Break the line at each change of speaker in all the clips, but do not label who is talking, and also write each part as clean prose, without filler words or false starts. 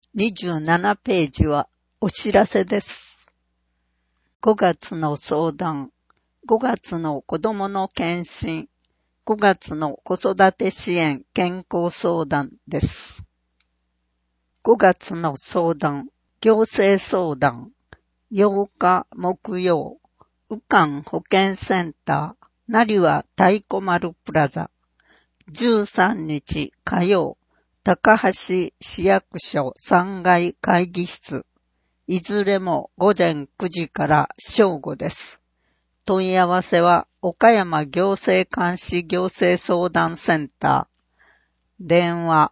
27ページはお知らせです。5月の相談、5月の子どもの検診、5月の子育て支援健康相談です。5月の相談、行政相談、8日木曜、宇韓保健センター、成羽太鼓丸プラザ、13日火曜、高橋市役所3階会議室、いずれも午前9時から正午です。問い合わせは岡山行政監視行政相談センター、電話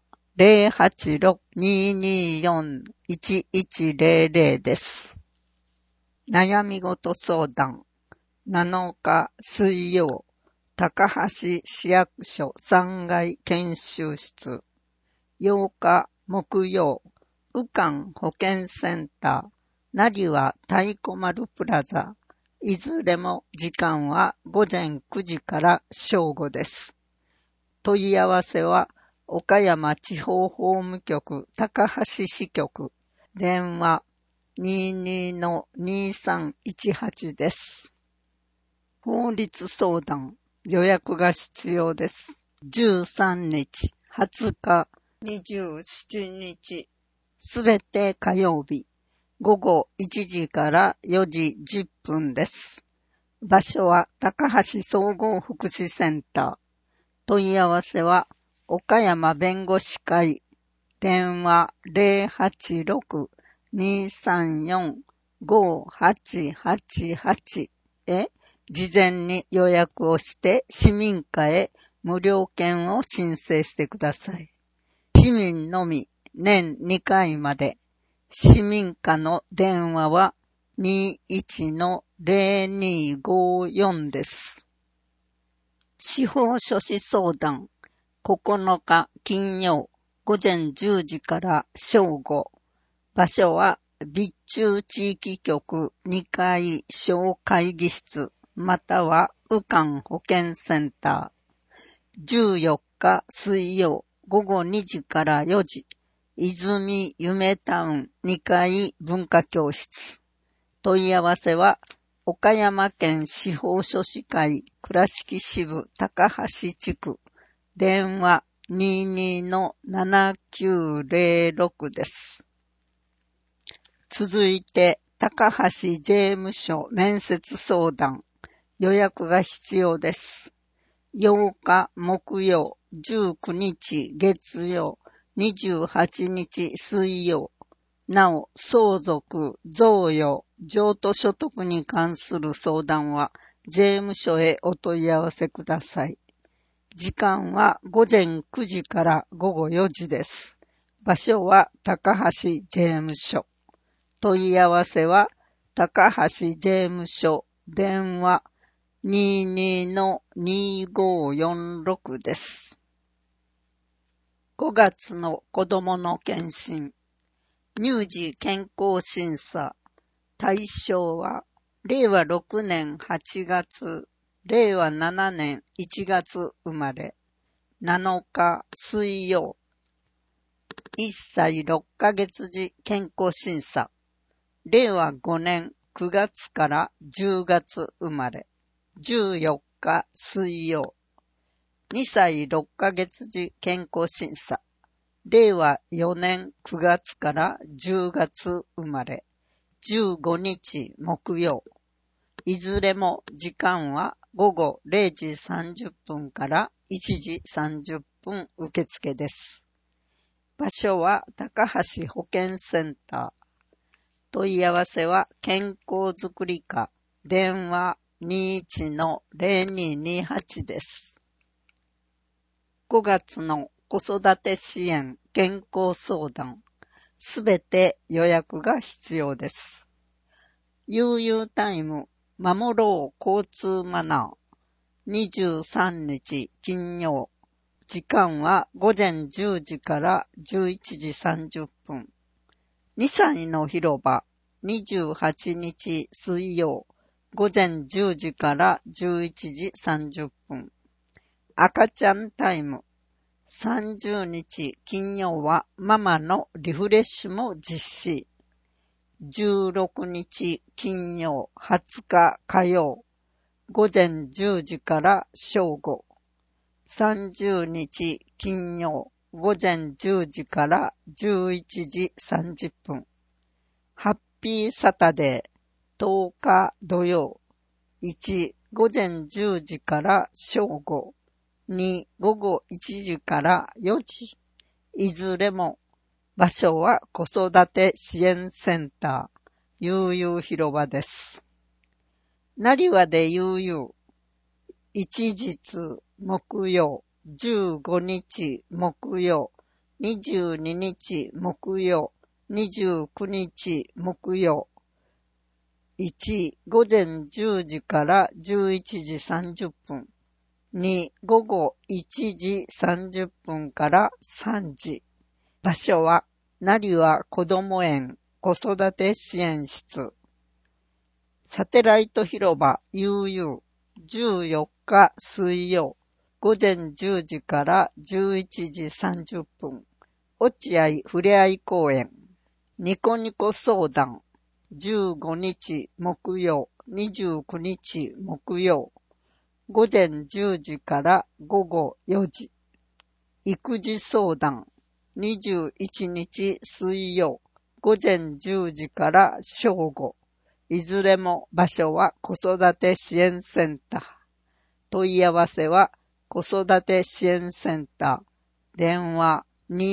086-224-1100 です。悩み事相談、7日水曜、高橋市役所3階研修室、8日木曜、宇韓保健センター、成羽太鼓丸プラザ、いずれも時間は午前9時から正午です。問い合わせは岡山地方法務局高橋支局、電話 22-2318 です。法律相談、予約が必要です。13日、20日、27日、すべて火曜日、午後1時から4時10分です。場所は高橋総合福祉センター。問い合わせは岡山弁護士会、電話 086-234-5888 へ事前に予約をして市民課へ無料券を申請してください。市民のみ年2回まで。市民課の電話は 21-0254 です。司法書士相談、9日金曜午前10時から正午。場所は備中地域局2階小会議室または宇韓保健センター。14日水曜午後2時から4時。泉夢タウン2階文化教室。問い合わせは岡山県司法書士会倉敷支部高橋地区。電話 22-7906 です。続いて高橋税務署面接相談。予約が必要です。8日木曜、19日月曜、28日水曜。なお、相続、贈与、譲渡所得に関する相談は、税務署へお問い合わせください。時間は午前9時から午後4時です。場所は高橋税務署。問い合わせは高橋税務署。電話 22-2546 です。5月の子どもの検診。乳児健康審査。対象は令和6年8月、令和7年1月生まれ。7日水曜。1歳6ヶ月時健康審査。令和5年9月から10月生まれ。14日水曜。2歳6ヶ月時健康審査。令和4年9月から10月生まれ。15日木曜。いずれも時間は午後0時30分から1時30分受付です。場所は高橋保健センター。問い合わせは健康づくり課。電話 21-0228 です。5月の子育て支援健康相談。すべて予約が必要です。悠々タイム守ろう交通マナー。23日金曜。時間は午前10時から11時30分。2歳の広場。28日水曜。午前10時から11時30分。赤ちゃんタイム。 30日金曜はママのリフレッシュも実施。16日金曜、20日火曜、午前10時から正午。30日金曜、午前10時から11時30分。ハッピーサタデー、10日土曜。1、午前10時から正午。2、午後1時から4時。いずれも、場所は子育て支援センター、悠々広場です。成羽で悠々、一日木曜、15日木曜、22日木曜、29日木曜。1、午前10時から11時30分。2、午後1時30分から3時。場所は、成羽こども園子育て支援室。サテライト広場悠々、14日水曜、午前10時から11時30分。落合ふれあい公園。ニコニコ相談。15日木曜、29日木曜。午前10時から午後4時。育児相談。21日水曜、午前10時から正午。いずれも場所は子育て支援センター。問い合わせは子育て支援センター。電話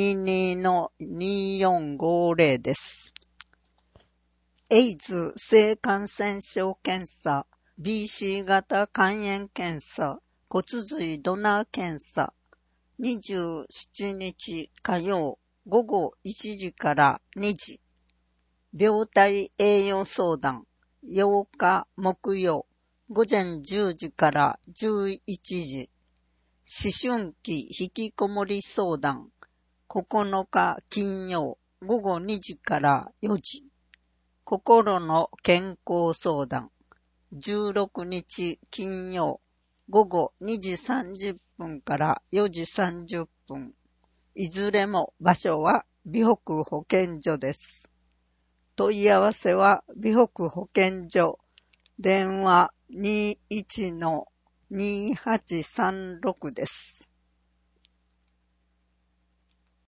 22-2450 です。エイズ性感染症検査、BC 型肝炎検査、骨髄ドナー検査。27日火曜午後1時から2時。病態栄養相談8日木曜午前10時から11時。思春期引きこもり相談9日金曜午後2時から4時。心の健康相談16日金曜午後2時30分から4時30分。いずれも場所は美北保健所です。問い合わせは美北保健所。電話 21-2836 です。